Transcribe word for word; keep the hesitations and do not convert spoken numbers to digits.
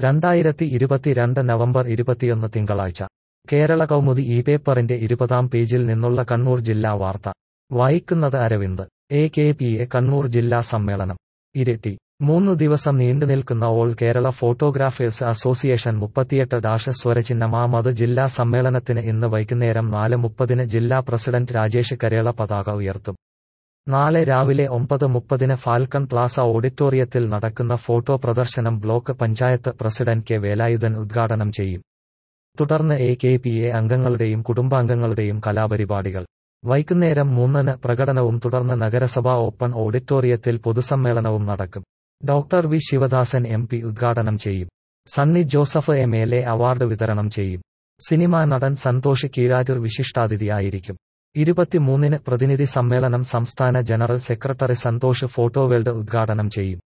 രണ്ടായിരത്തി ഇരുപത്തിരണ്ട് നവംബർ ഇരുപത്തിയൊന്ന് തിങ്കളാഴ്ച കേരള കൗമുദി ഈ പേപ്പറിന്റെ ഇരുപതാം പേജിൽ നിന്നുള്ള കണ്ണൂർ ജില്ലാ വാർത്ത വായിക്കുന്നത് Aravind. A K P A Kannur ജില്ലാ സമ്മേളനം ഇരിട്ടി. മൂന്നു ദിവസം നീണ്ടുനിൽക്കുന്ന ഓൾ കേരള ഫോട്ടോഗ്രാഫേഴ്സ് അസോസിയേഷൻ മുപ്പത്തിയെട്ട് ഡാഷ് സ്വരചിഹ്നമാമത് ജില്ലാ സമ്മേളനത്തിന് ഇന്ന് വൈകുന്നേരം നാല് മുപ്പതിന് ജില്ലാ പ്രസിഡന്റ് രാജേഷ് കരേള പതാക ഉയർത്തും. നാളെ രാവിലെ ഒമ്പത് മുപ്പതിന് ഫാൽക്കൺ പ്ലാസ ഓഡിറ്റോറിയത്തിൽ നടക്കുന്ന ഫോട്ടോ പ്രദർശനം block panchayat president K Velayudhan ഉദ്ഘാടനം ചെയ്യും. തുടർന്ന് എ കെ പി എ അംഗങ്ങളുടെയും കുടുംബാംഗങ്ങളുടെയും കലാപരിപാടികൾ. വൈകുന്നേരം മൂന്നിന് പ്രകടനവും തുടർന്ന് നഗരസഭാ ഓപ്പൺ ഓഡിറ്റോറിയത്തിൽ പൊതുസമ്മേളനവും നടക്കും. Doctor V Sivadasan M P ഉദ്ഘാടനം ചെയ്യും. Sunny Joseph M L A award വിതരണം ചെയ്യും. സിനിമാ നടൻ സന്തോഷ് കീഴാറ്റൂർ വിശിഷ്ടാതിഥിയായിരിക്കും. ഇരുപത്തിമൂന്നിന് പ്രതിനിധി സമ്മേളനം സംസ്ഥാന ജനറൽ സെക്രട്ടറി സന്തോഷ് ഫോട്ടോവേൾഡ് ഉദ്ഘാടനം ചെയ്യും.